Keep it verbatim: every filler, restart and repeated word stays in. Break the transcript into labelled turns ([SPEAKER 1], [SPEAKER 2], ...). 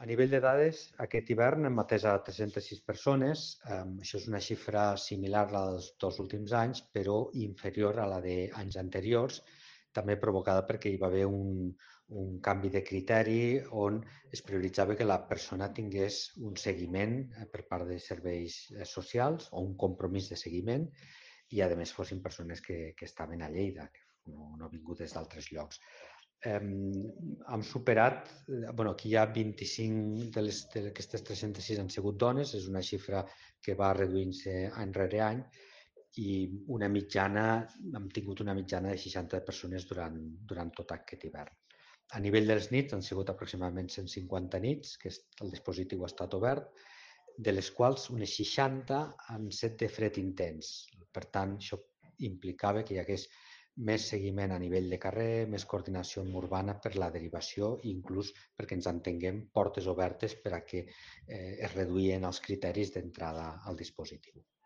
[SPEAKER 1] A nivell de dades, aquest hivern hem atès a tres-centes sis persones. Um, això és una xifra similar a la dels dos últims anys, però inferior a la d'anys anteriors, també provocada perquè hi va haver un, un canvi de criteri on es prioritzava que la persona tingués un seguiment per part de serveis socials o un compromís de seguiment i, a més, fossin persones que, que estaven a Lleida, que no, no vingudes d'altres llocs. Eh, hem superat, eh, bueno, aquí hi ha vint-i-cinc de les d'aquestes tres-centes sis han sigut dones, és una xifra que va reduint-se any rere any i una mitjana, hem tingut una mitjana de seixanta persones durant, durant tot aquest hivern. A nivell dels nits han sigut aproximadament cent cinquanta nits que el dispositiu ha estat obert, de les quals unes seixanta han set de fred intens. Per tant, això implicava que hi hagués més seguiment a nivell de carrer, més coordinació urbana per la derivació i inclús perquè ens entenguem portes obertes per a que eh, es reduïen els criteris d'entrada al dispositiu.